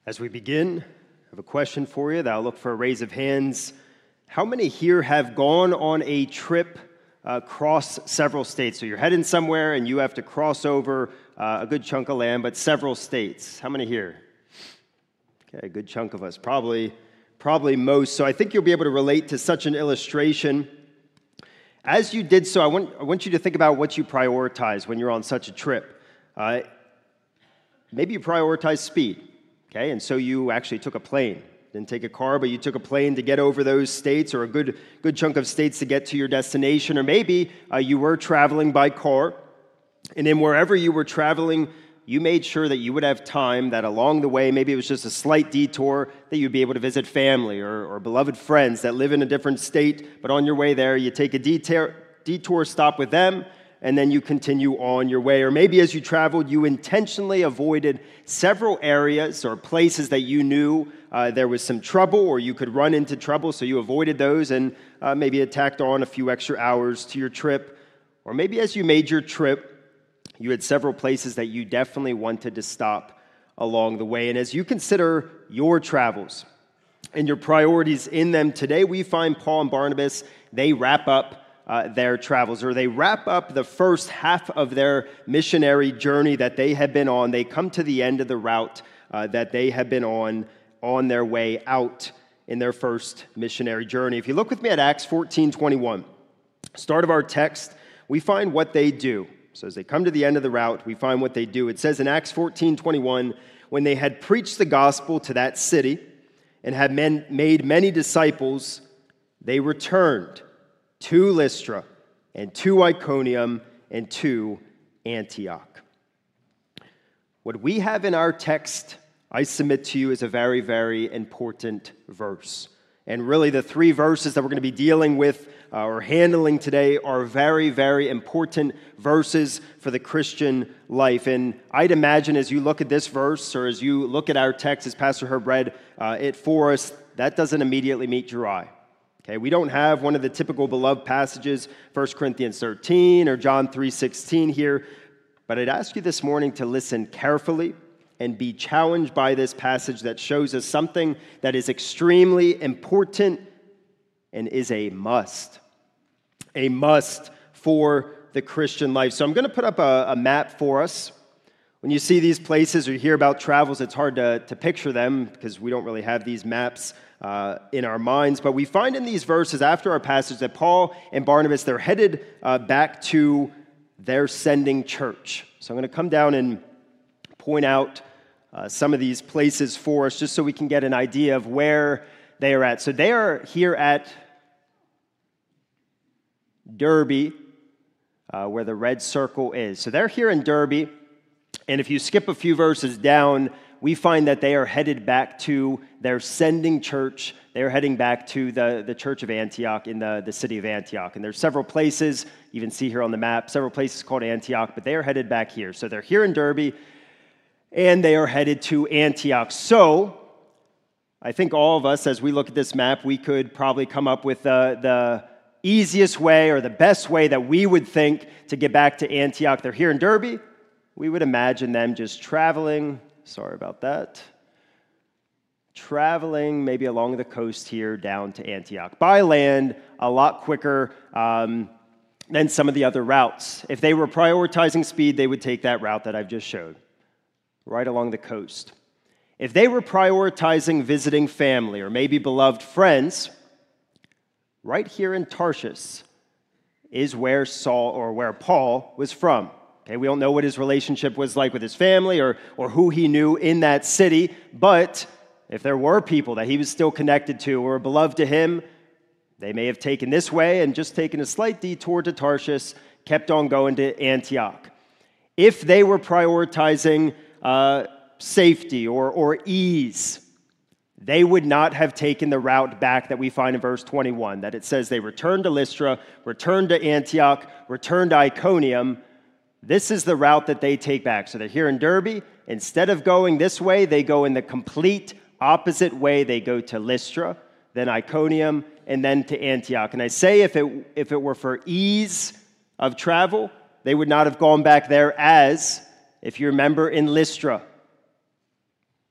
As we begin, I have a question for you that I'll look for a raise of hands. How many here have gone on a trip across several states? So you're heading somewhere and you have to cross over a good chunk of land, but several states. How many here? Okay, a good chunk of us, probably most. So I think you'll be able to relate to such an illustration. As you did so, I want you to think about what you prioritize when you're on such a trip. Maybe you prioritize speed. Okay, and so you actually took a plane. Didn't take a car, but you took a plane to get over those states, or a good chunk of states to get to your destination. Or maybe you were traveling by car, and then wherever you were traveling, you made sure that you would have time that along the way, maybe it was just a slight detour, that you'd be able to visit family or beloved friends that live in a different state. But on your way there, you take a detour stop with them, and then you continue on your way. Or maybe as you traveled, you intentionally avoided several areas or places that you knew there was some trouble or you could run into trouble, so you avoided those and maybe it tacked on a few extra hours to your trip. Or maybe as you made your trip, you had several places that you definitely wanted to stop along the way. And as you consider your travels and your priorities in them today, we find Paul and Barnabas, they wrap up their travels, or they wrap up the first half of their missionary journey that they had been on. They come to the end of the route that they had been on their way out in their first missionary journey. If you look with me at Acts 14:21, start of our text, we find what they do. So as they come to the end of the route, we find what they do. It says in Acts 14:21, when they had preached the gospel to that city and had made many disciples, they returned to Lystra, and to Iconium, and to Antioch. What we have in our text, I submit to you, is a very, very important verse. And really the three verses that we're going to be dealing with or handling today are very, very important verses for the Christian life. And I'd imagine as you look at this verse, or as you look at our text, as Pastor Herb read it for us, that doesn't immediately meet your eye. Okay, we don't have one of the typical beloved passages, 1 Corinthians 13 or John 3:16 here, but I'd ask you this morning to listen carefully and be challenged by this passage that shows us something that is extremely important and is a must for the Christian life. So I'm going to put up a map for us. When you see these places or you hear about travels, it's hard to picture them because we don't really have these maps in our minds. But we find in these verses after our passage that Paul and Barnabas, they're headed back to their sending church. So I'm going to come down and point out some of these places for us just so we can get an idea of where they are at. So they are here at Derby, where the red circle is. So they're here in Derby. And if you skip a few verses down, we find that they are headed back to their sending church. They're heading back to the church of Antioch in the city of Antioch. And there's several places, you can see here on the map, several places called Antioch, but they are headed back here. So they're here in Derby, and they are headed to Antioch. So I think all of us, as we look at this map, we could probably come up with the easiest way or the best way that we would think to get back to Antioch. They're here in Derby. We would imagine them just traveling, sorry about that, traveling maybe along the coast here down to Antioch. By land, a lot quicker than some of the other routes. If they were prioritizing speed, they would take that route that I've just showed, right along the coast. If they were prioritizing visiting family or maybe beloved friends, right here in Tarshish is where Paul was from. Okay, we don't know what his relationship was like with his family or who he knew in that city, but if there were people that he was still connected to or beloved to him, they may have taken this way and just taken a slight detour to Tarshish, kept on going to Antioch. If they were prioritizing safety or ease, they would not have taken the route back that we find in verse 21, that it says they returned to Lystra, returned to Antioch, returned to Iconium. This is the route that they take back. So they're here in Derby. Instead of going this way, they go in the complete opposite way. They go to Lystra, then Iconium, and then to Antioch. And I say if it were for ease of travel, they would not have gone back there, as, if you remember in Lystra,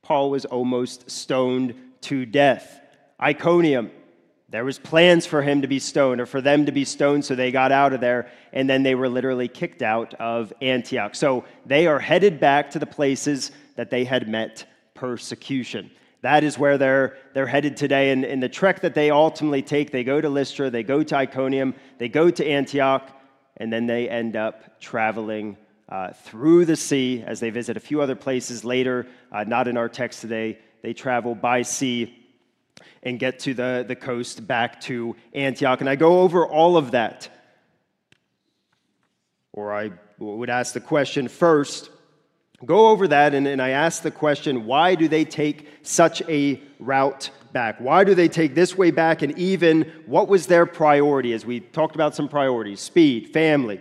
Paul was almost stoned to death. Iconium, there was plans for him to be stoned, or for them to be stoned, so they got out of there, and then they were literally kicked out of Antioch. So they are headed back to the places that they had met persecution. That is where they're headed today, and the trek that they ultimately take, they go to Lystra, they go to Iconium, they go to Antioch, and then they end up traveling through the sea as they visit a few other places later, not in our text today. They travel by sea and get to the coast back to Antioch. And I go over all of that. Or I would ask the question first, go over that, and I ask the question, why do they take such a route back? Why do they take this way back? And even, what was their priority? As we talked about some priorities, speed, family,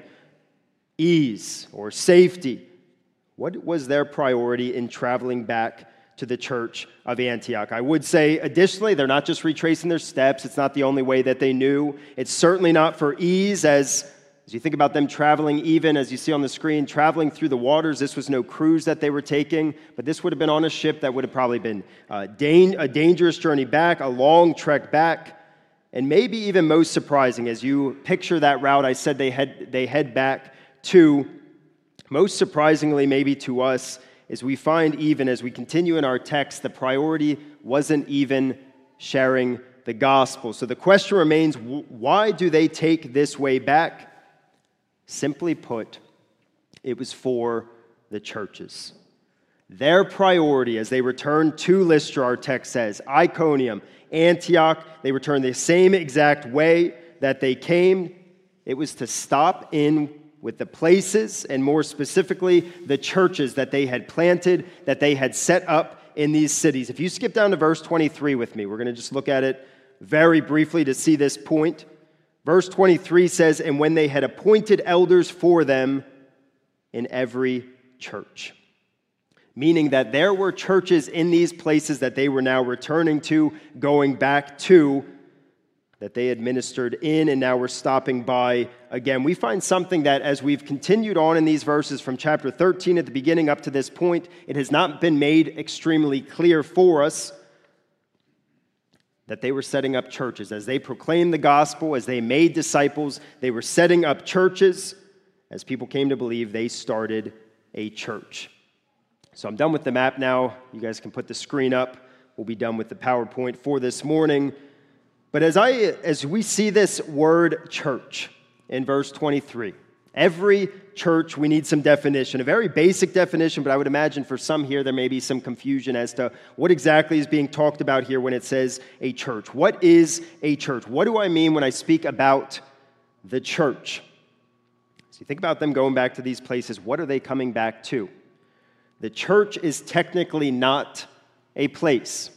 ease, or safety. What was their priority in traveling back to the church of Antioch? I would say, additionally, they're not just retracing their steps. It's not the only way that they knew. It's certainly not for ease, as you think about them traveling, even as you see on the screen, traveling through the waters. This was no cruise that they were taking, but this would have been on a ship that would have probably been a dangerous journey back, a long trek back, and maybe even most surprising, as you picture that route, I said they head back to, most surprisingly maybe to us, is we find even as we continue in our text, the priority wasn't even sharing the gospel. So the question remains, why do they take this way back? Simply put, it was for the churches. Their priority as they returned to Lystra, our text says, Iconium, Antioch, they returned the same exact way that they came. It was to stop in with the places, and more specifically, the churches that they had planted, that they had set up in these cities. If you skip down to verse 23 with me, we're going to just look at it very briefly to see this point. Verse 23 says, and when they had appointed elders for them in every church. Meaning that there were churches in these places that they were now returning to, going back to, that they administered in and now were stopping by again. We find something that as we've continued on in these verses from chapter 13 at the beginning up to this point, it has not been made extremely clear for us that they were setting up churches. As they proclaimed the gospel, as they made disciples, they were setting up churches. As people came to believe, they started a church. So I'm done with the map now. You guys can put the screen up. We'll be done with the PowerPoint for this morning. But as we see this word church in verse 23, every church, we need some definition, a very basic definition, but I would imagine for some here there may be some confusion as to what exactly is being talked about here when it says a church. What is a church? What do I mean when I speak about the church? So you think about them going back to these places, what are they coming back to? The church is technically not a place.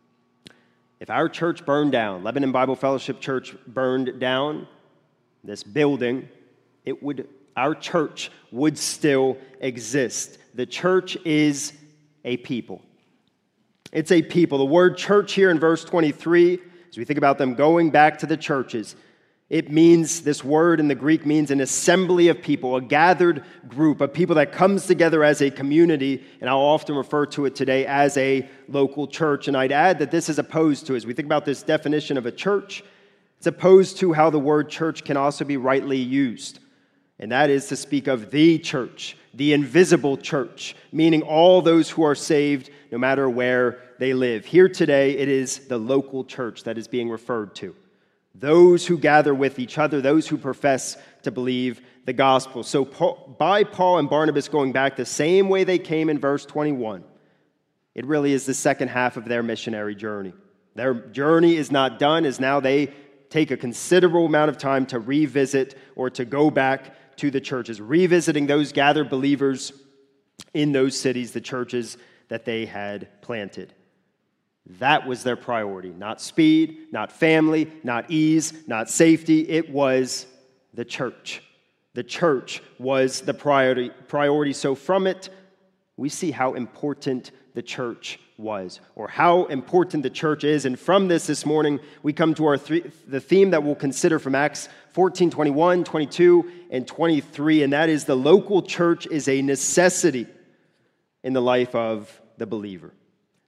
If our church burned down, Lebanon Bible Fellowship Church burned down, this building, our church would still exist. The church is a people. It's a people. The word church here in verse 23, as we think about them going back to the churches, it means, this word in the Greek means an assembly of people, a gathered group of people that comes together as a community, and I'll often refer to it today as a local church. And I'd add that this is opposed to, as we think about this definition of a church, it's opposed to how the word church can also be rightly used. And that is to speak of the church, the invisible church, meaning all those who are saved no matter where they live. Here today, it is the local church that is being referred to. Those who gather with each other, those who profess to believe the gospel. So by Paul and Barnabas going back the same way they came in verse 21, it really is the second half of their missionary journey. Their journey is not done, as now they take a considerable amount of time to revisit or to go back to the churches, revisiting those gathered believers in those cities, the churches that they had planted. That was their priority. Not speed, not family, not ease, not safety. It was the church. The church was the priority. So from it, we see how important the church was, or how important the church is. And from this morning, we come to the theme that we'll consider from Acts 14, 21, 22, and 23, and that is the local church is a necessity in the life of the believer.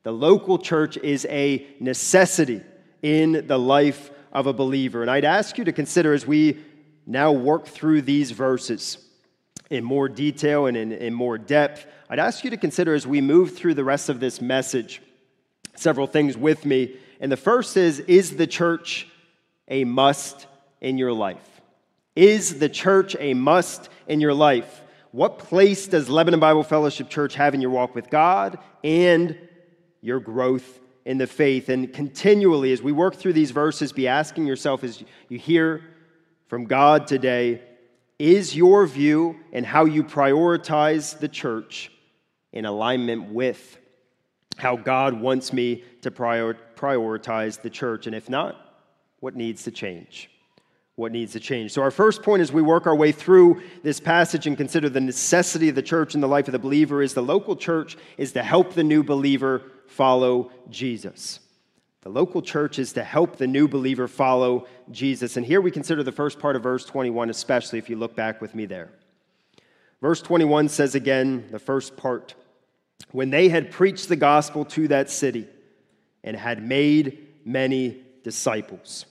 The local church is a necessity in the life of a believer. And I'd ask you to consider, as we now work through these verses in more detail and in more depth, I'd ask you to consider, as we move through the rest of this message, several things with me. And the first is the church a must in your life? Is the church a must in your life? What place does Lebanon Bible Fellowship Church have in your walk with God and your growth in the faith? And continually, as we work through these verses, be asking yourself, as you hear from God today, is your view and how you prioritize the church in alignment with how God wants me to prioritize the church? And if not, what needs to change? What needs to change? So our first point, as we work our way through this passage and consider the necessity of the church in the life of the believer, is the local church is to help the new believer follow Jesus. The local church is to help the new believer follow Jesus. And here we consider the first part of verse 21, especially if you look back with me there. Verse 21 says again, the first part, when they had preached the gospel to that city and had made many disciples.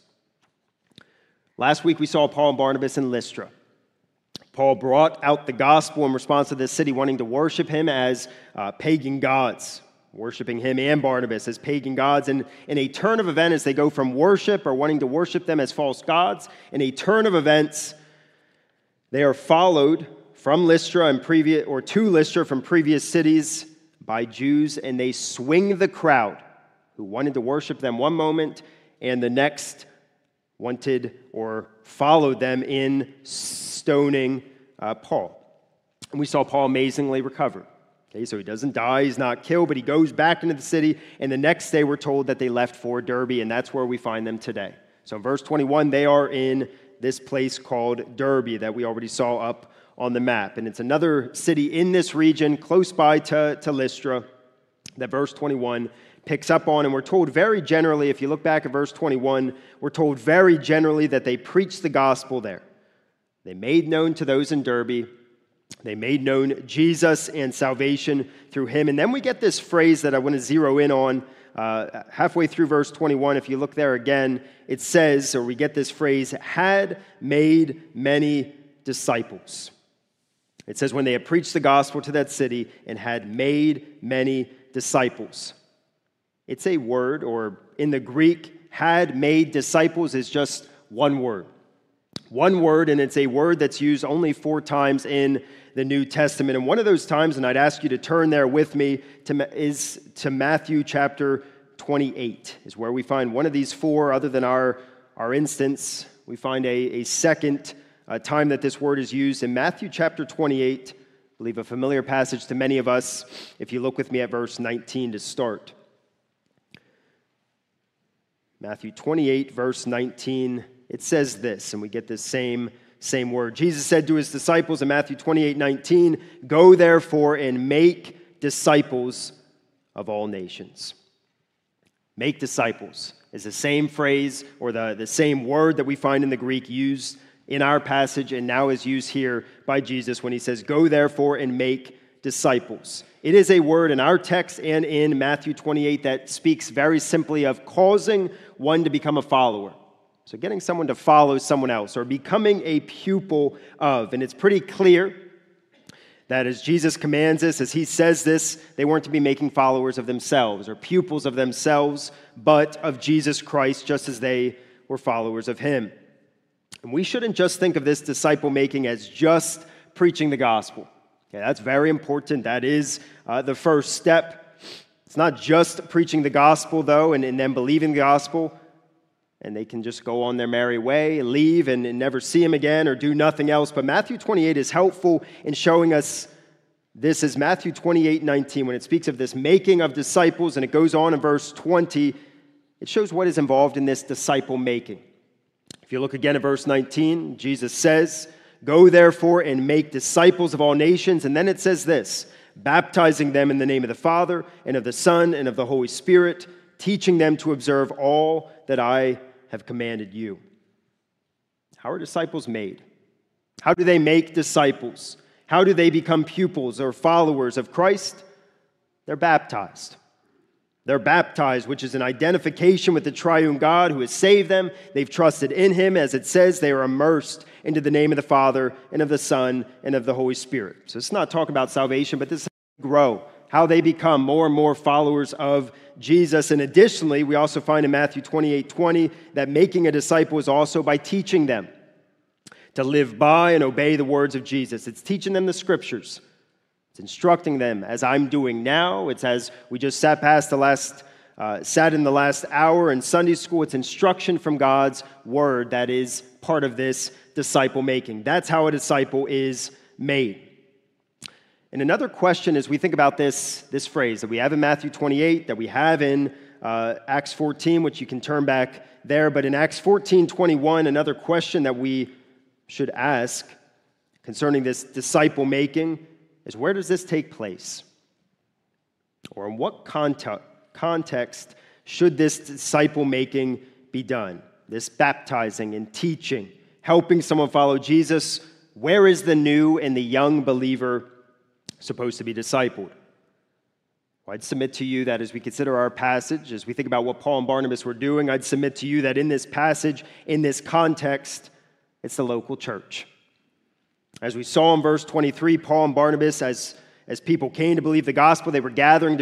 Last week we saw Paul and Barnabas in Lystra. Paul brought out the gospel in response to this city wanting to worship him as pagan gods, worshiping him and Barnabas as pagan gods. And in a turn of events, as they go from worship or wanting to worship them as false gods, in a turn of events, they are followed from Lystra and to Lystra from previous cities by Jews, and they swing the crowd who wanted to worship them one moment and the next wanted or followed them in stoning Paul. And we saw Paul amazingly recover. Okay, so he doesn't die, he's not killed, but he goes back into the city, and the next day we're told that they left for Derbe, and that's where we find them today. So in verse 21, they are in this place called Derbe that we already saw up on the map. And it's another city in this region close by to Lystra that verse 21 picks up on. And we're told very generally, if you look back at verse 21, we're told very generally that they preached the gospel there. They made known to those in Derbe, they made known Jesus and salvation through him. And then we get this phrase that I want to zero in on halfway through verse 21. If you look there again, it says, or we get this phrase, had made many disciples. It says, when they had preached the gospel to that city and had made many disciples. It's a word, or in the Greek, had made disciples is just one word. One word, and it's a word that's used only 4 times in the New Testament. And one of those times, and I'd ask you to turn there with me, is to Matthew chapter 28, is where we find one of these 4, other than our instance. We find a second time that this word is used in Matthew chapter 28. I believe a familiar passage to many of us, if you look with me at verse 19 to start. Matthew 28, verse 19, it says this, and we get this same word. Jesus said to his disciples in Matthew 28, 19, "Go therefore and make disciples of all nations." Make disciples is the same phrase or the same word that we find in the Greek used in our passage and now is used here by Jesus when he says, "Go therefore and make disciples." It is a word in our text and in Matthew 28 that speaks very simply of causing one to become a follower. So getting someone to follow someone else or becoming a pupil of. And it's pretty clear that as Jesus commands us, as he says this, they weren't to be making followers of themselves or pupils of themselves, but of Jesus Christ, just as they were followers of him. And we shouldn't just think of this disciple making as just preaching the gospel. Okay, that's very important. That is the first step. It's not just preaching the gospel, though, and then believing the gospel, and they can just go on their merry way, leave, and never see him again or do nothing else. But Matthew 28 is helpful in showing us this is Matthew 28:19. When it speaks of this making of disciples, and it goes on in verse 20, it shows what is involved in this disciple making. If you look again at verse 19, Jesus says, "Go therefore and make disciples of all nations." And then it says this, "Baptizing them in the name of the Father and of the Son and of the Holy Spirit, teaching them to observe all that I have commanded you." How are disciples made? How do they make disciples? How do they become pupils or followers of Christ? They're baptized. They're baptized, which is an identification with the triune God who has saved them. They've trusted in him. As it says, they are immersed into the name of the Father and of the Son and of the Holy Spirit. So it's not talking about salvation, but this is how they grow, how they become more and more followers of Jesus. And additionally, we also find in Matthew 28:20 that making a disciple is also by teaching them to live by and obey the words of Jesus. It's teaching them the scriptures. It's instructing them as I'm doing now. It's as we just sat in the last hour in Sunday school. It's instruction from God's word that is part of this disciple making. That's how a disciple is made. And another question as we think about this phrase that we have in Matthew 28, that we have in Acts 14, which you can turn back there. But in Acts 14:21, another question that we should ask concerning this disciple making is, where does this take place? Or in what context should this disciple making be done? This baptizing and teaching, helping someone follow Jesus, where is the new and the young believer supposed to be discipled? Well, I'd submit to you that as we consider our passage, as we think about what Paul and Barnabas were doing, I'd submit to you that in this passage, in this context, it's the local church. As we saw in verse 23, Paul and Barnabas, as people came to believe the gospel, they were gathering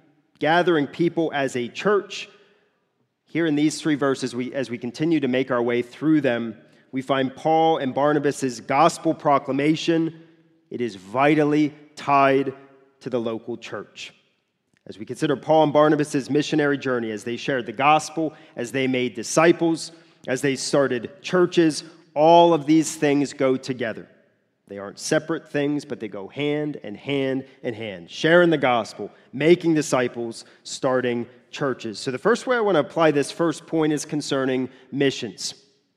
people as a church. Here in these three verses, as we continue to make our way through them, we find Paul and Barnabas' gospel proclamation. It is vitally tied to the local church. As we consider Paul and Barnabas' missionary journey, as they shared the gospel, as they made disciples, as they started churches, all of these things go together. They aren't separate things, but they go hand in hand in hand. Sharing the gospel, making disciples, starting churches. So the first way I want to apply this first point is concerning missions.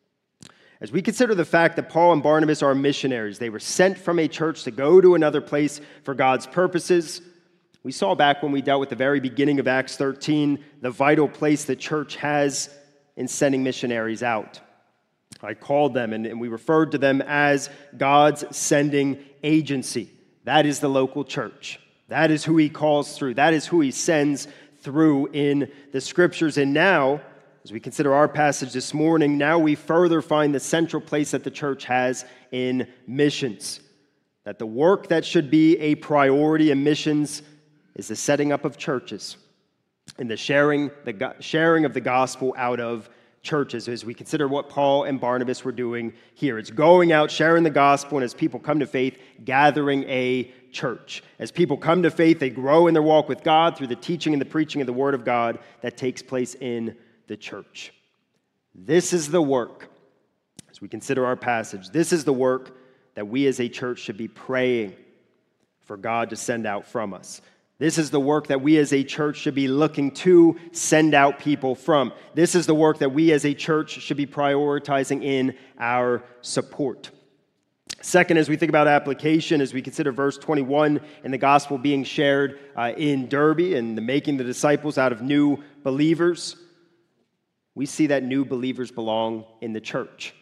As we consider the fact that Paul and Barnabas are missionaries, they were sent from a church to go to another place for God's purposes. We saw back when we dealt with the very beginning of Acts 13, the vital place the church has in sending missionaries out. I called them, and we referred to them as God's sending agency. That is the local church. That is who he calls through. That is who he sends through in the scriptures. And now, as we consider our passage this morning, now we further find the central place that the church has in missions. That the work that should be a priority in missions is the setting up of churches and the sharing of the gospel out of churches. As we consider what Paul and Barnabas were doing here, it's going out, sharing the gospel, and as people come to faith, gathering a church. As people come to faith, they grow in their walk with God through the teaching and the preaching of the word of God that takes place in the church. This is the work, as we consider our passage, this is the work that we as a church should be praying for God to send out from us. This is the work that we as a church should be looking to send out people from. This is the work that we as a church should be prioritizing in our support. Second, as we think about application, as we consider verse 21 and the gospel being shared in Derby and making the disciples out of new believers, we see that new believers belong in the church.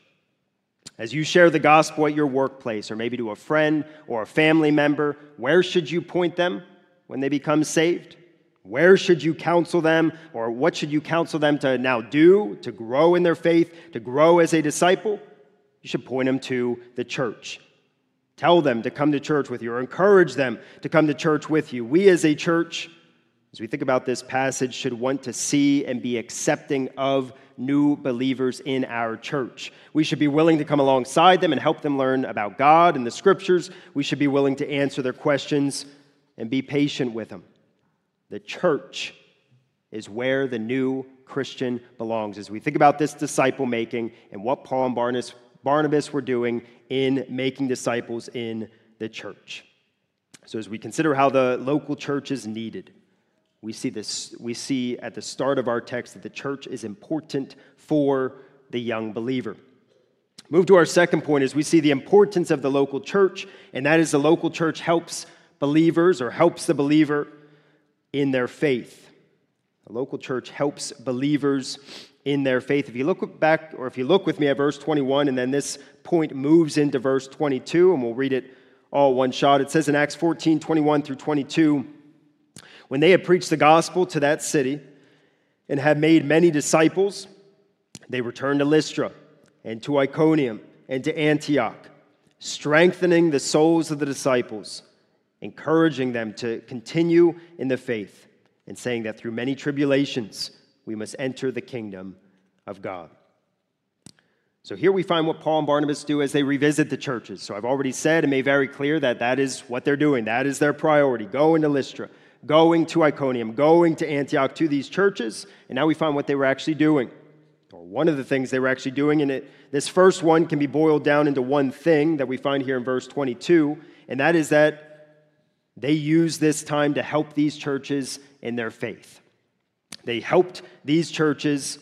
As you share the gospel at your workplace or maybe to a friend or a family member, where should you point them when they become saved? Where should you counsel them, or what should you counsel them to now do to grow in their faith, to grow as a disciple? You should point them to the church. Tell them to come to church with you, or encourage them to come to church with you. We as a church, as we think about this passage, should want to see and be accepting of new believers in our church. We should be willing to come alongside them and help them learn about God and the scriptures. We should be willing to answer their questions and be patient with them. The church is where the new Christian belongs. As we think about this disciple making and what Paul and Barnabas were doing in making disciples in the church. So as we consider how the local church is needed, we see at the start of our text that the church is important for the young believer. Move to our second point as we see the importance of the local church, and that is the local church helps believers or helps the believer in their faith. The local church helps believers in their faith. If you look back, or if you look with me at verse 21, and then this point moves into verse 22, and we'll read it all one shot. It says in Acts 14, 21 through 22, When they had preached the gospel to that city and had made many disciples, they returned to Lystra and to Iconium and to Antioch, strengthening the souls of the disciples, encouraging them to continue in the faith, and saying that through many tribulations we must enter the kingdom of God. So here we find what Paul and Barnabas do as they revisit the churches. So I've already said and made very clear that that is what they're doing. That is their priority, going to Lystra, going to Iconium, going to Antioch, to these churches. And now we find what they were actually doing, or one of the things they were actually doing. And this first one can be boiled down into one thing that we find here in verse 22, and that is that they used this time to help these churches in their faith. They helped these churches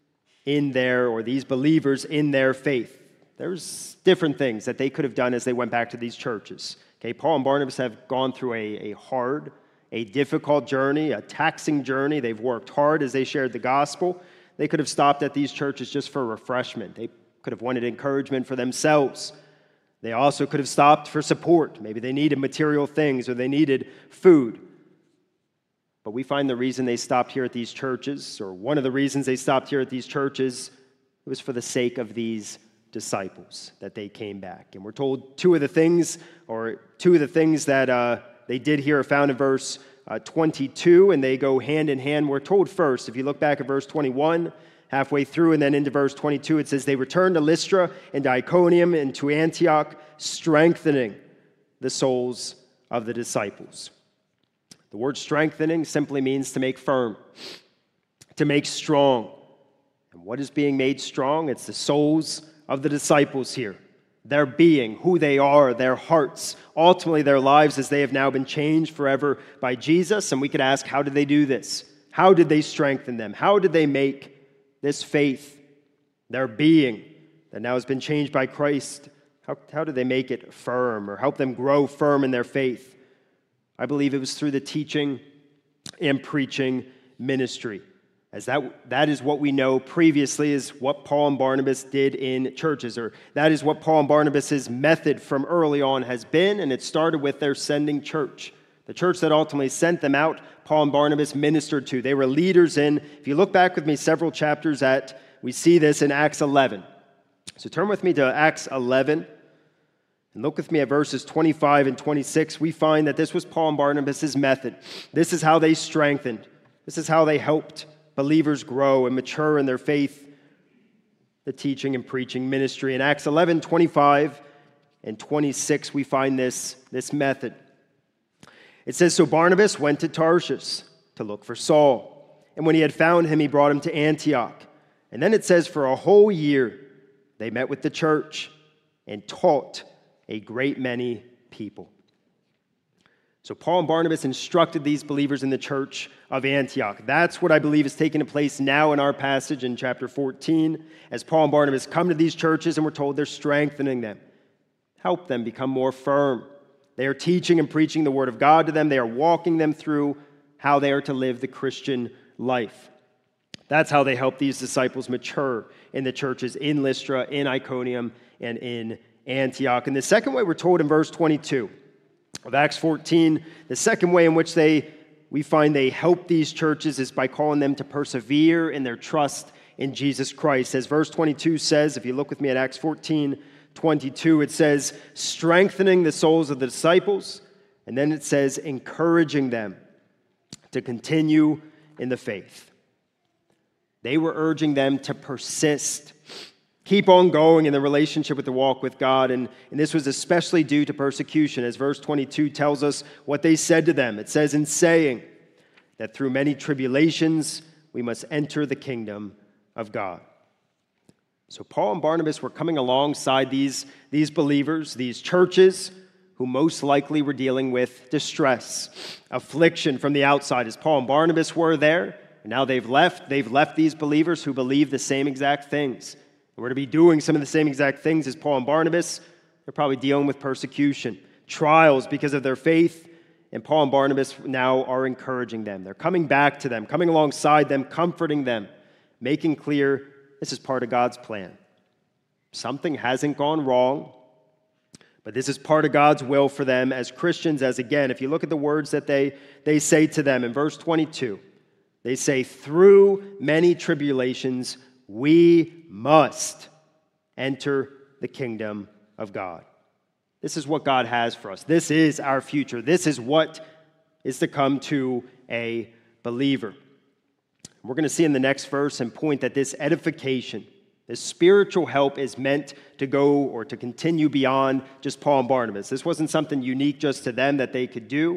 these believers in their faith. There's different things that they could have done as they went back to these churches. Okay, Paul and Barnabas have gone through a hard, a difficult journey, a taxing journey. They've worked hard as they shared the gospel. They could have stopped at these churches just for refreshment. They could have wanted encouragement for themselves. They also could have stopped for support. Maybe they needed material things or they needed food. But we find the reason they stopped here at these churches, or one of the reasons they stopped here at these churches, it was for the sake of these disciples that they came back. And we're told two of the things that they did here are found in verse 22, and they go hand in hand. We're told first, if you look back at verse 21, halfway through, and then into verse 22, it says, they returned to Lystra and to Iconium and to Antioch, strengthening the souls of the disciples. The word strengthening simply means to make firm, to make strong. And what is being made strong? It's the souls of the disciples here. Their being, who they are, their hearts, ultimately their lives as they have now been changed forever by Jesus. And we could ask, how did they do this? How did they strengthen them? How did they make this faith, their being that now has been changed by Christ, how did they make it firm or help them grow firm in their faith? I believe it was through the teaching and preaching ministry, as that is what we know previously is what Paul and Barnabas did in churches, or that is what Paul and Barnabas' method from early on has been, and it started with their sending church. The church that ultimately sent them out, Paul and Barnabas ministered to. They were leaders in, if you look back with me several chapters we see this in Acts 11. So turn with me to Acts 11. And look with me at verses 25 and 26. We find that this was Paul and Barnabas' method. This is how they strengthened. This is how they helped believers grow and mature in their faith, the teaching and preaching ministry. In Acts 11, 25 and 26, we find this method. It says, so Barnabas went to Tarshish to look for Saul. And when he had found him, he brought him to Antioch. And then it says, for a whole year, they met with the church and taught a great many people. So Paul and Barnabas instructed these believers in the church of Antioch. That's what I believe is taking place now in our passage in chapter 14, as Paul and Barnabas come to these churches and we're told they're strengthening them, help them become more firm. They are teaching and preaching the word of God to them. They are walking them through how they are to live the Christian life. That's how they help these disciples mature in the churches in Lystra, in Iconium, and in Antioch. And the second way we're told in verse 22 of Acts 14, the second way in which we find they help these churches is by calling them to persevere in their trust in Jesus Christ. As verse 22 says, if you look with me at Acts 14, 22, it says, strengthening the souls of the disciples, and then it says, encouraging them to continue in the faith. They were urging them to persist, keep on going in the relationship with the walk with God, and this was especially due to persecution, as verse 22 tells us what they said to them. It says, in saying that through many tribulations we must enter the kingdom of God. So Paul and Barnabas were coming alongside these believers, these churches, who most likely were dealing with distress, affliction from the outside, as Paul and Barnabas were there. And now they've left these believers who believe the same exact things. We're to be doing some of the same exact things as Paul and Barnabas. They're probably dealing with persecution, trials because of their faith. And Paul and Barnabas now are encouraging them. They're coming back to them, coming alongside them, comforting them, making clear this is part of God's plan. Something hasn't gone wrong, But this is part of God's will for them as Christians, as again, if you look at the words that they say to them in verse 22, they say, through many tribulations, we must enter the kingdom of God. This is what God has for us. This is our future. This is what is to come to a believer. We're going to see in the next verse and point that this edification, this spiritual help is meant to go or to continue beyond just Paul and Barnabas. This wasn't something unique just to them that they could do.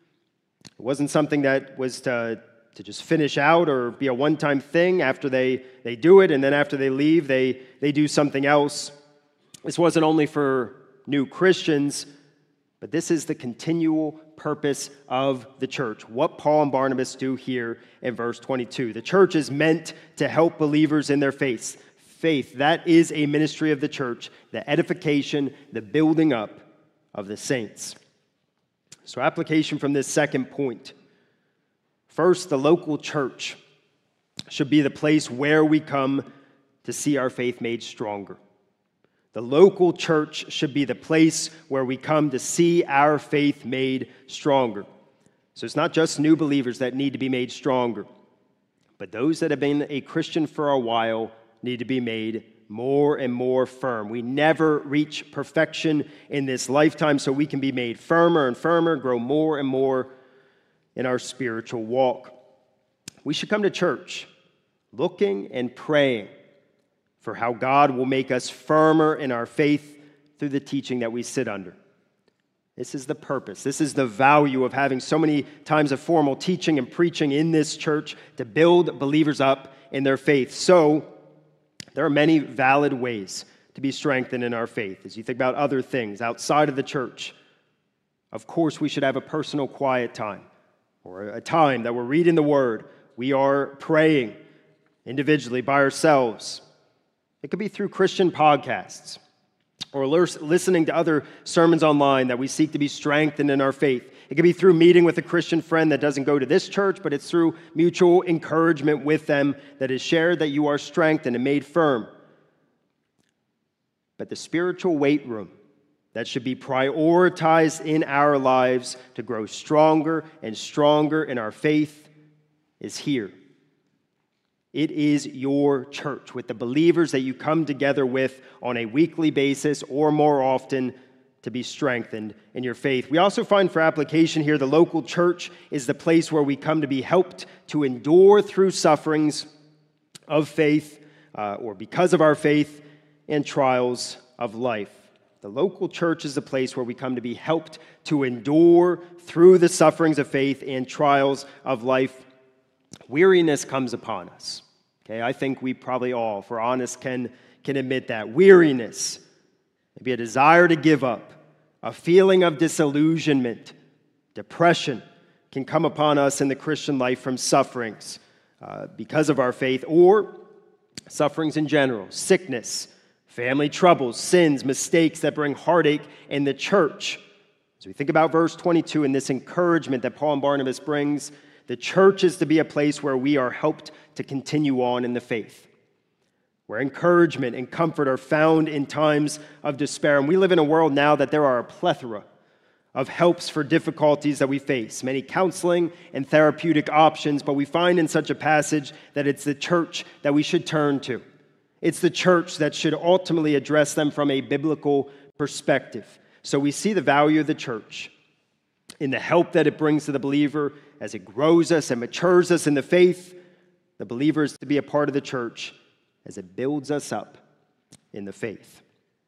It wasn't something that was to just finish out or be a one-time thing after they do it, and then after they leave, they do something else. This wasn't only for new Christians, but this is the continual purpose of the church, what Paul and Barnabas do here in verse 22. The church is meant to help believers in their faith. That is a ministry of the church, the edification, the building up of the saints. So application from this second point. First, the local church should be the place where we come to see our faith made stronger. The local church should be the place where we come to see our faith made stronger. So it's not just new believers that need to be made stronger, but those that have been a Christian for a while need to be made more and more firm. We never reach perfection in this lifetime, so we can be made firmer and firmer, grow more and more in our spiritual walk. We should come to church looking and praying for how God will make us firmer in our faith through the teaching that we sit under. This is the purpose. This is the value of having so many times of formal teaching and preaching in this church to build believers up in their faith. So there are many valid ways to be strengthened in our faith. As you think about other things outside of the church, of course we should have a personal quiet time or a time that we're reading the Word. We are praying individually by ourselves. It could be through Christian podcasts or listening to other sermons online that we seek to be strengthened in our faith. It could be through meeting with a Christian friend that doesn't go to this church, but it's through mutual encouragement with them that is shared that you are strengthened and made firm. But the spiritual weight room that should be prioritized in our lives to grow stronger and stronger in our faith is here. It is your church with the believers that you come together with on a weekly basis or more often to be strengthened in your faith. We also find for application here, the local church is the place where we come to be helped to endure through sufferings of faith or because of our faith and trials of life. The local church is the place where we come to be helped to endure through the sufferings of faith and trials of life. Weariness comes upon us. Okay, I think we probably all, if we're honest, can admit that. Weariness, maybe a desire to give up, a feeling of disillusionment, depression can come upon us in the Christian life from sufferings because of our faith or sufferings in general, sickness, family troubles, sins, mistakes that bring heartache in the church. As we think about verse 22 and this encouragement that Paul and Barnabas brings, the church is to be a place where we are helped to continue on in the faith, where encouragement and comfort are found in times of despair. And we live in a world now that there are a plethora of helps for difficulties that we face, many counseling and therapeutic options, but we find in such a passage that it's the church that we should turn to. It's the church that should ultimately address them from a biblical perspective. So we see the value of the church in the help that it brings to the believer as it grows us and matures us in the faith. The believer is to be a part of the church as it builds us up in the faith.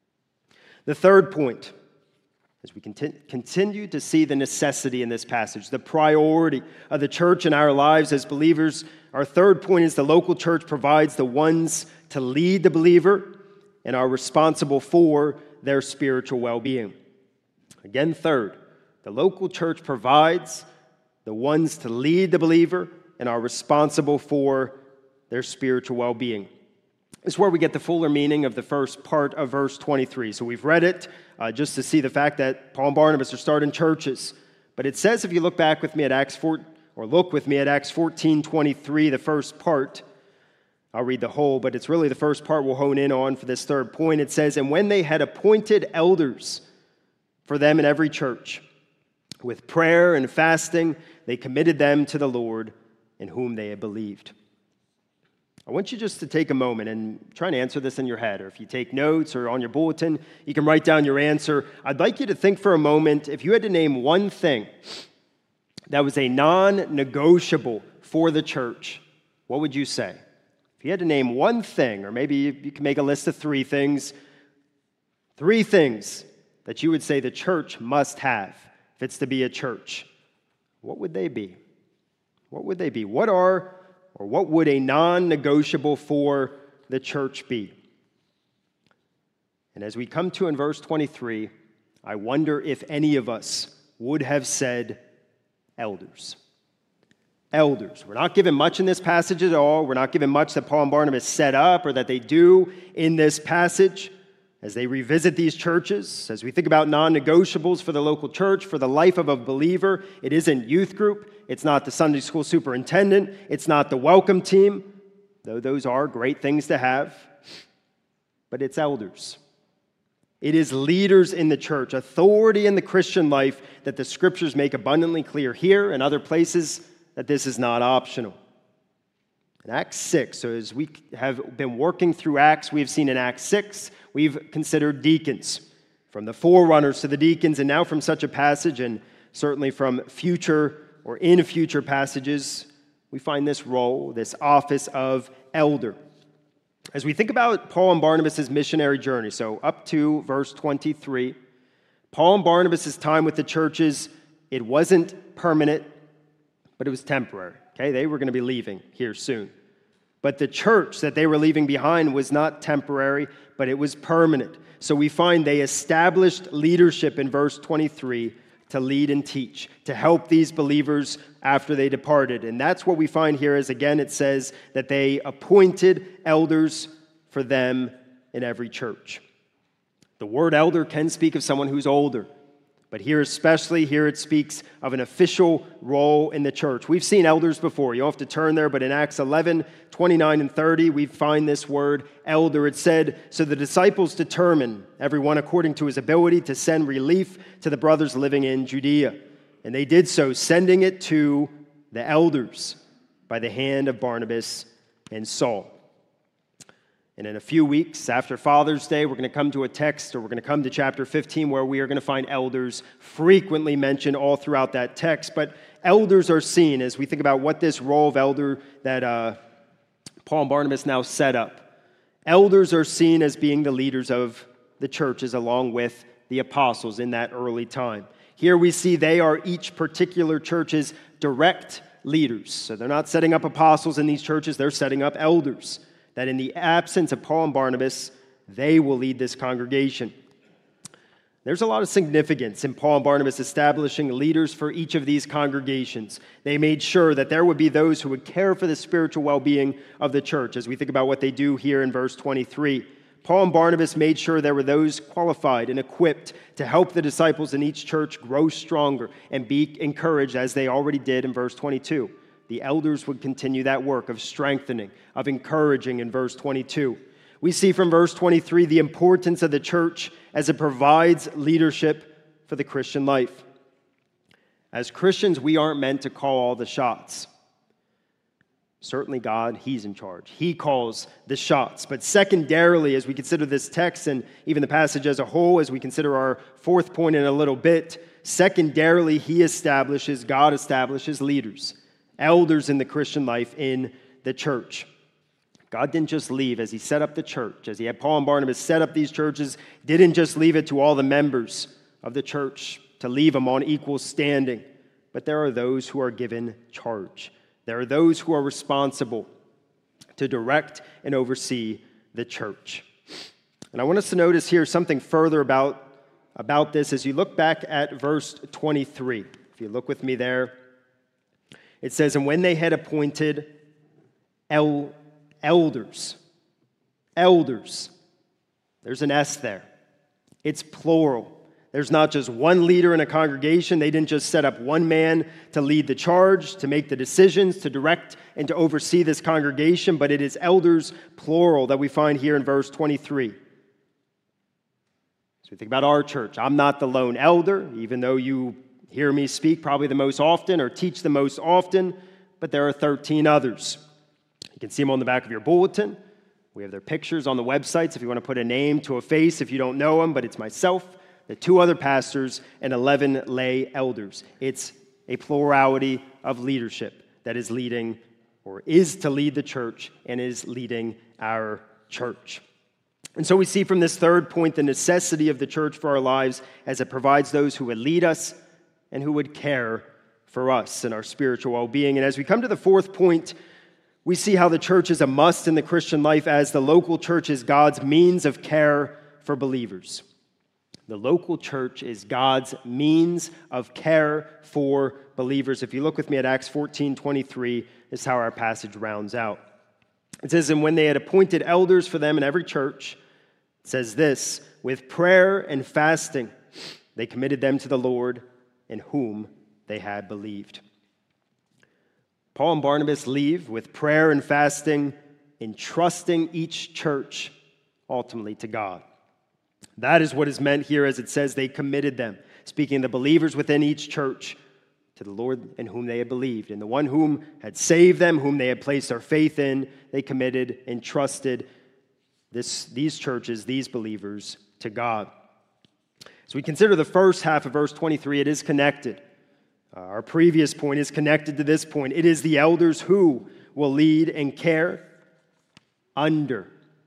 The third point, as we continue to see the necessity in this passage, the priority of the church in our lives as believers, our third point is the local church provides the ones to lead the believer and are responsible for their spiritual well-being. Again, third, the local church provides the ones to lead the believer and are responsible for their spiritual well-being. This is where we get the fuller meaning of the first part of verse 23. So we've read it just to see the fact that Paul and Barnabas are starting churches. But it says, if you look back with me at Acts 14:23, the first part, I'll read the whole, but it's really the first part we'll hone in on for this third point. It says, and when they had appointed elders for them in every church. With prayer and fasting, they committed them to the Lord in whom they had believed. I want you just to take a moment and try and answer this in your head, or if you take notes or on your bulletin, you can write down your answer. I'd like you to think for a moment, if you had to name one thing that was a non-negotiable for the church, what would you say? If you had to name one thing, or maybe you can make a list of three things that you would say the church must have if it's to be a church, what would they be? What would they be? What would a non-negotiable for the church be? And as we come to in verse 23, I wonder if any of us would have said elders. Elders. We're not given much in this passage at all. We're not given much that Paul and Barnabas set up or that they do in this passage as they revisit these churches. As we think about non-negotiables for the local church, for the life of a believer, it isn't youth group. It's not the Sunday school superintendent. It's not the welcome team, though those are great things to have. But it's elders. It is leaders in the church, authority in the Christian life that the scriptures make abundantly clear here and other places that this is not optional. In Acts 6, so as we have been working through Acts, we've seen in Acts 6, we've considered deacons, from the forerunners to the deacons, and now from such a passage, and certainly from future or in future passages, we find this role, this office of elder. As we think about Paul and Barnabas' missionary journey, so up to verse 23, Paul and Barnabas' time with the churches, it wasn't permanent, but it was temporary. Okay, they were going to be leaving here soon. But the church that they were leaving behind was not temporary, but it was permanent. So we find they established leadership in verse 23 to lead and teach, to help these believers after they departed. And that's what we find here is, again, it says that they appointed elders for them in every church. The word elder can speak of someone who's older. But here especially, here it speaks of an official role in the church. We've seen elders before. You don't have to turn there, but in Acts 11, 29 and 30, we find this word elder. It said, so the disciples determined, everyone according to his ability, to send relief to the brothers living in Judea. And they did so, sending it to the elders by the hand of Barnabas and Saul. And in a few weeks after Father's Day, we're going to come to a text, or we're going to come to chapter 15, where we are going to find elders frequently mentioned all throughout that text. But elders are seen, as we think about what this role of elder that Paul and Barnabas now set up. Elders are seen as being the leaders of the churches along with the apostles in that early time. Here we see they are each particular church's direct leaders. So they're not setting up apostles in these churches, they're setting up elders. That in the absence of Paul and Barnabas, they will lead this congregation. There's a lot of significance in Paul and Barnabas establishing leaders for each of these congregations. They made sure that there would be those who would care for the spiritual well-being of the church, as we think about what they do here in verse 23. Paul and Barnabas made sure there were those qualified and equipped to help the disciples in each church grow stronger and be encouraged, as they already did in verse 22. The elders would continue that work of strengthening, of encouraging in verse 22. We see from verse 23 the importance of the church as it provides leadership for the Christian life. As Christians, we aren't meant to call all the shots. Certainly God, He's in charge. He calls the shots. But secondarily, as we consider this text and even the passage as a whole, as we consider our fourth point in a little bit, secondarily, God establishes leaders. Elders in the Christian life in the church. God didn't just leave as He set up the church, as He had Paul and Barnabas set up these churches, didn't just leave it to all the members of the church to leave them on equal standing, but there are those who are given charge. There are those who are responsible to direct and oversee the church. And I want us to notice here something further about this as you look back at verse 23. If you look with me there, it says, and when they had appointed elders, there's an S there. It's plural. There's not just one leader in a congregation. They didn't just set up one man to lead the charge, to make the decisions, to direct and to oversee this congregation, but it is elders, plural, that we find here in verse 23. As So we think about our church. I'm not the lone elder, even though you hear me speak probably the most often or teach the most often, but there are 13 others. You can see them on the back of your bulletin. We have their pictures on the websites if you want to put a name to a face if you don't know them, but it's myself, the 2 other pastors, and 11 lay elders. It's a plurality of leadership that is leading or is to lead the church and is leading our church. And so we see from this third point the necessity of the church for our lives as it provides those who would lead us and who would care for us and our spiritual well-being. And as we come to the fourth point, we see how the church is a must in the Christian life as the local church is God's means of care for believers. The local church is God's means of care for believers. If you look with me at Acts 14:23, this is how our passage rounds out. It says, "And when they had appointed elders for them in every church," it says this, "with prayer and fasting, they committed them to the Lord in whom they had believed." Paul and Barnabas leave with prayer and fasting, entrusting each church ultimately to God. That is what is meant here as it says they committed them, speaking of the believers within each church to the Lord in whom they had believed. And the one whom had saved them, whom they had placed their faith in, they committed and trusted these churches, these believers, to God. So we consider the first half of verse 23, it is connected. Our previous point is connected to this point. It is the elders who will lead and care under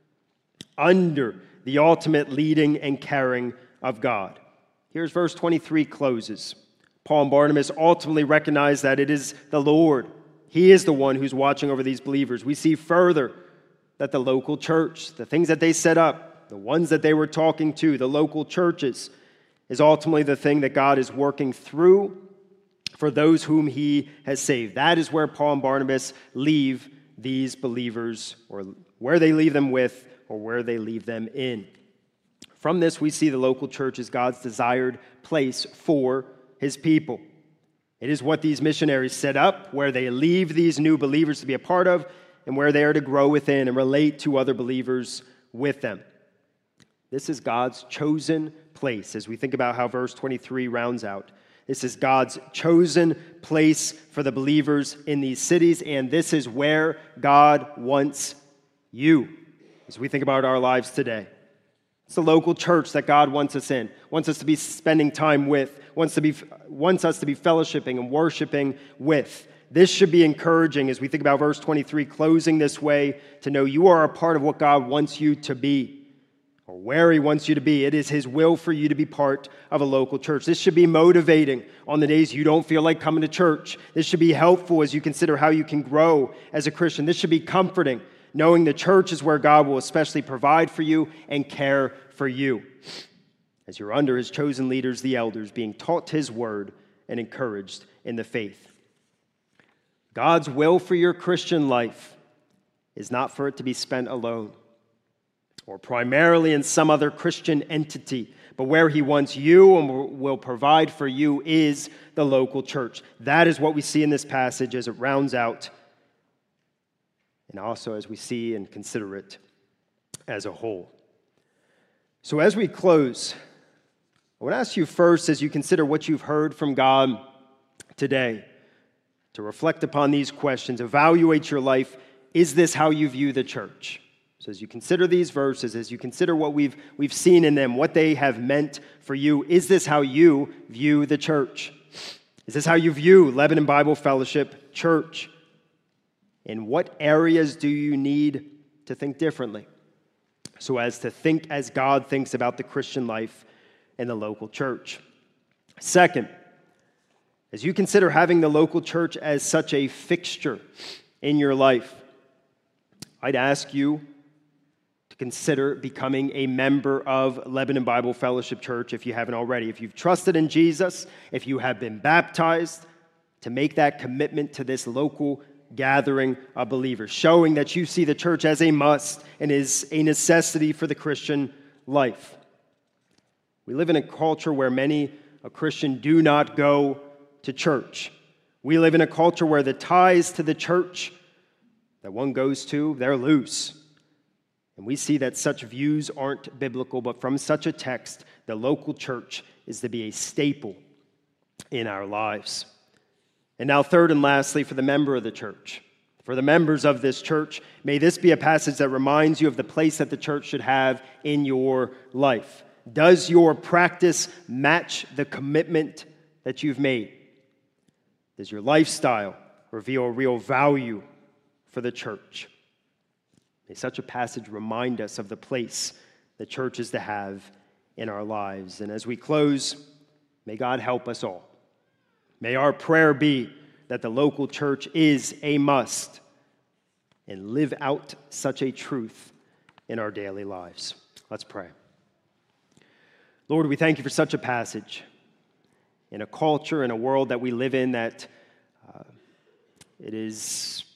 the ultimate leading and caring of God. Here's verse 23 closes. Paul and Barnabas ultimately recognize that it is the Lord. He is the one who's watching over these believers. We see further that the local church, the things that they set up, the ones that they were talking to, the local churches, is ultimately the thing that God is working through for those whom he has saved. That is where Paul and Barnabas leave these believers, or where they leave them with, or where they leave them in. From this, we see the local church as God's desired place for his people. It is what these missionaries set up, where they leave these new believers to be a part of, and where they are to grow within and relate to other believers with them. This is God's chosen place, as we think about how verse 23 rounds out. This is God's chosen place for the believers in these cities, and this is where God wants you, as we think about our lives today. It's the local church that God wants us in, wants us to be spending time with, wants us to be fellowshipping and worshiping with. This should be encouraging as we think about verse 23 closing this way, to know you are a part of what God wants you to be, or where he wants you to be. It is his will for you to be part of a local church. This should be motivating on the days you don't feel like coming to church. This should be helpful as you consider how you can grow as a Christian. This should be comforting, knowing the church is where God will especially provide for you and care for you, as you're under his chosen leaders, the elders, being taught his word and encouraged in the faith. God's will for your Christian life is not for it to be spent alone, or primarily in some other Christian entity, but where he wants you and will provide for you is the local church. That is what we see in this passage as it rounds out, and also as we see and consider it as a whole. So as we close, I want to ask you first, as you consider what you've heard from God today, to reflect upon these questions, evaluate your life. Is this how you view the church? So as you consider these verses, as you consider what we've seen in them, what they have meant for you, is this how you view the church? Is this how you view Lebanon Bible Fellowship Church? In what areas do you need to think differently, so as to think as God thinks about the Christian life in the local church? Second, as you consider having the local church as such a fixture in your life, I'd ask you to consider becoming a member of Lebanon Bible Fellowship Church if you haven't already. If you've trusted in Jesus, if you have been baptized, to make that commitment to this local gathering of believers, showing that you see the church as a must and is a necessity for the Christian life. We live in a culture where many a Christian do not go to church. We live in a culture where the ties to the church that one goes to, they're loose. And we see that such views aren't biblical, but from such a text, the local church is to be a staple in our lives. And now, third and lastly, for the member of the church, for the members of this church, may this be a passage that reminds you of the place that the church should have in your life. Does your practice match the commitment that you've made? Does your lifestyle reveal real value for the church? May such a passage remind us of the place the church is to have in our lives. And as we close, may God help us all. May our prayer be that the local church is a must, and live out such a truth in our daily lives. Let's pray. Lord, we thank you for such a passage in a culture, in a world that we live in, that it is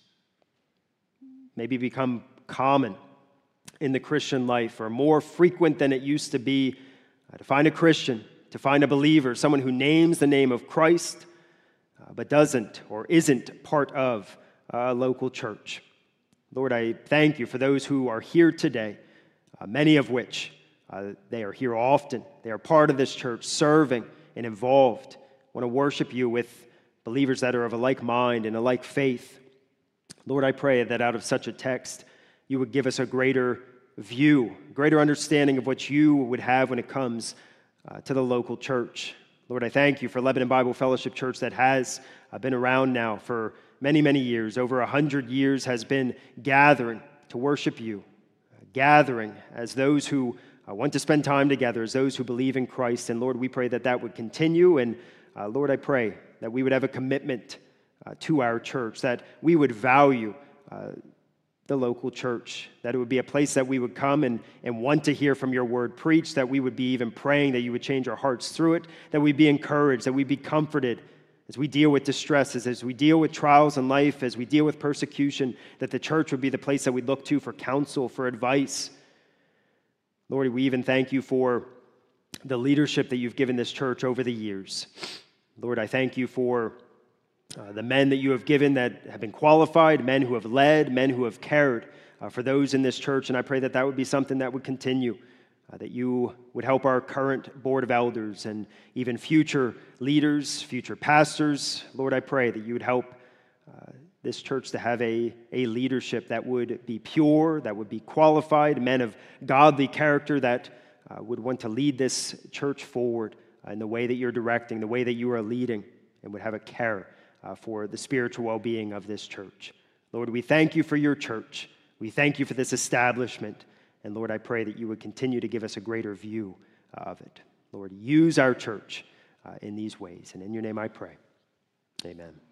maybe become common in the Christian life, or more frequent than it used to be, to find a Christian, to find a believer, someone who names the name of Christ, but doesn't or isn't part of a local church. Lord, I thank you for those who are here today, many of which they are here often. They are part of this church, serving and involved. I want to worship you with believers that are of a like mind and a like faith. Lord, I pray that out of such a text, you would give us a greater view, greater understanding of what you would have when it comes to the local church. Lord, I thank you for Lebanon Bible Fellowship Church that has been around now for many, many years. Over 100 years has been gathering to worship you, gathering as those who want to spend time together, as those who believe in Christ. And Lord, we pray that that would continue. And Lord, I pray that we would have a commitment to our church, that we would value the local church, that it would be a place that we would come and want to hear from your word preached, that we would be even praying that you would change our hearts through it, that we'd be encouraged, that we'd be comforted as we deal with distresses, as we deal with trials in life, as we deal with persecution, that the church would be the place that we'd look to for counsel, for advice. Lord, we even thank you for the leadership that you've given this church over the years. Lord, I thank you for the men that you have given that have been qualified, men who have led, men who have cared for those in this church. And I pray that that would be something that would continue, that you would help our current board of elders and even future leaders, future pastors. Lord, I pray that you would help this church to have a leadership that would be pure, that would be qualified, men of godly character that would want to lead this church forward in the way that you're directing, the way that you are leading, and would have a care for the spiritual well-being of this church. Lord, we thank you for your church. We thank you for this establishment. And Lord, I pray that you would continue to give us a greater view of it. Lord, use our church in these ways. And in your name I pray. Amen.